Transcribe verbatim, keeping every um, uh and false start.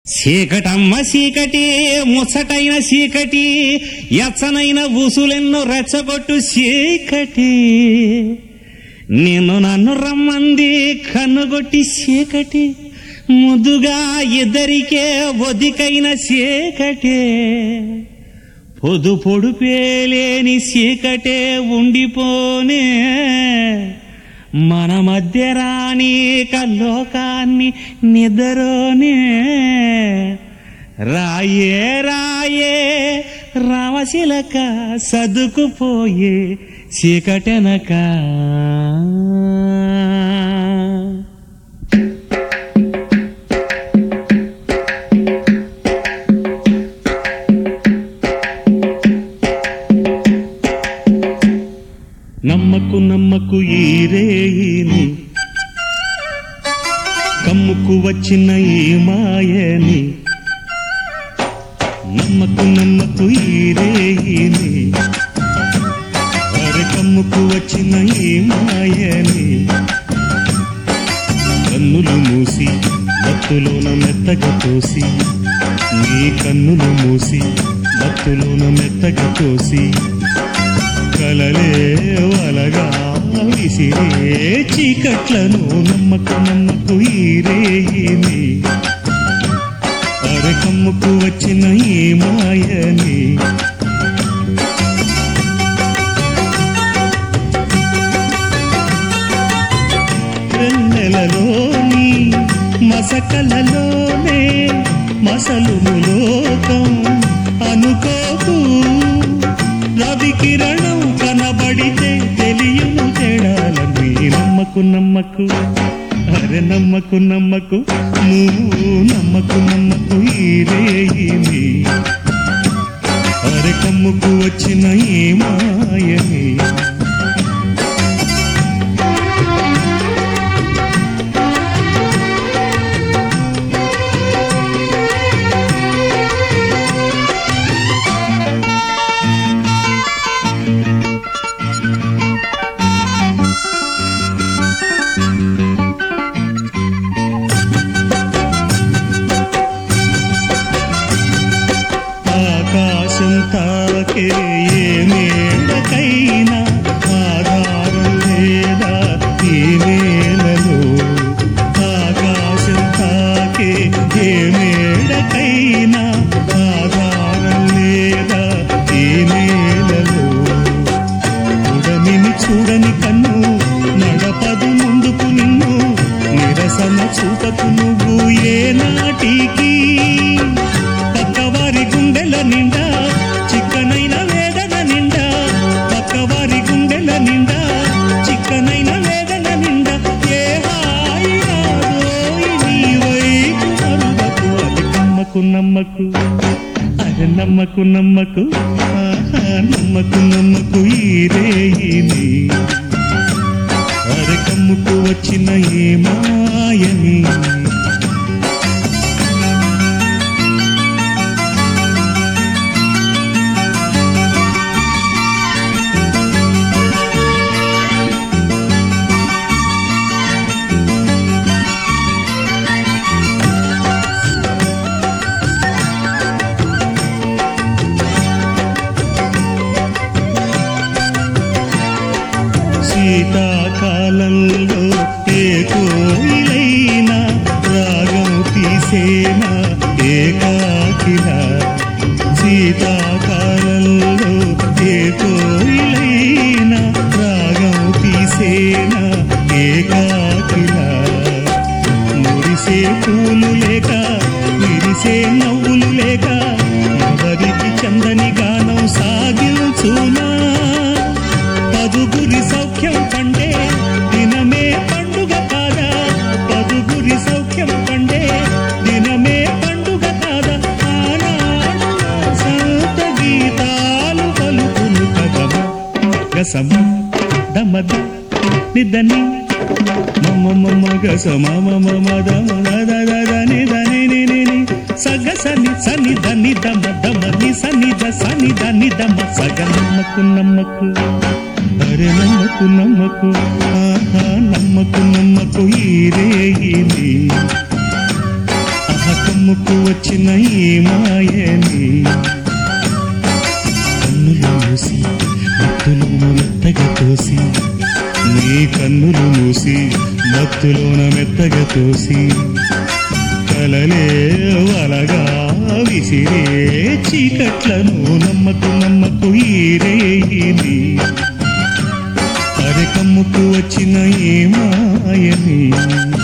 చీకటమ్మ చీకటి ముచ్చటైన చీకటి ఎచ్చనైన ఊసులెన్నో రెచ్చగొట్టు చీకటి నిన్ను నన్ను రమ్మంది కన్నుగొట్టి చీకటి ముద్దుగా ఇద్దరికే ఒదికైన చీకటే పొదు పొడుపేలేని చీకటే ఉండిపోనే మన మధ్య రాని కల్లోకాన్ని నిద్రనే రాయే రాయే రామశిలక సదుకుపోయే చీకటెనక నమ్మకు నమ్మకు ఈ రేయిని కమ్ముకు వచ్చిన ఈ మాయని నమ్మకు నమ్మకు ఈ రేయిని అరే కమ్ముకు వచ్చిన ఈ మాయని కన్నులు మూసి మత్తులోన మెత్తగా తోసి నీ కన్నులు మూసి మత్తులోన మెత్తగా తోసి కలలే వలగా విసిరే చీకట్లను నమ్మకు నమ్మకు ఈ రేయిని అరే కమ్ముకు వచ్చిన ఈ మాయని వెన్నెలలోని మసకలలోనే మసలుము లోకం అనుకోకు రవి కిరణం కనబడితే తెలియను తేడాలని నమ్మకు నమ్మకు అరే నమ్మకు నమ్మకు నువ్వు నమ్మకు నమ్మకు ఈ రేయిని అరే కమ్ముకు వచ్చిన ఈ మాయని ఆకాశం తాకే ఏ మేడకైనా ఆధారం లేదా ఈ నేలలో ఆకాశం తాకే ఏ మేడకైనా ఆధారం లేదా ఈ నేలలో చూడని చూడని కన్ను నడపదు ముందుకు నిన్ను నిరసన చూపకు నువ్వు ఏ నాటికి పక్కవారి గుండెల నిండా చిక్కనైన వేదన నిండా పక్కవారి గుండెల నిండా చిక్కనైన వేదన నిండా ఏ హాయి నాదోయి నీ వైపు మరువకు అది నమ్మకు నమ్మకు అది నమ్మకు నమ్మకు ఆహా నమ్మకు నమ్మకు ఈ రేయిని అరే కమ్ముకు వచ్చిన ఈ మాయని శీతాకాలంలో ఏ కోయిలైనా రాగం తీసేనా ఏకాకిలా శీతాకాలంలో ఏ కోయిలైనా రాగం తీసేనా ఏకాకిలా మురిసే పూలు లేక విరిసే నవ్వులు లేక ఎవరికి చందని గానం సాగించునా పదుగురి సౌఖ్యం పండే దినమే పండుగ కాదా పదుగురి సౌఖ్యం పండే దినమే పండుగ కాదా ఆనాడు సంత గీతాలు పలుకులు కదమ గసమ దమద నిదని మమ మమ గసమ మమ మదని దని ని సగ సని సని దని దమ దమ ని సని ద సని దని దమ సగ నమ్మకు నమ్మకు అరే నమ్మకు నమ్మకు ఆహా నమ్మకు నమ్మకు ఈ రేయిని అహ కమ్ముకు కమ్ముకు వచ్చిన ఈ మాయని కన్నులు మూసి మత్తులోన మెత్తగా తోసి నీ కన్నులు మూసి మత్తులోన మెత్తగా తోసి కలలే వలగా విసిరే చీకట్లను నమ్మకు నమ్మకు ఈ రేయిని అరే కమ్ముకు వచ్చిన ఈ మాయని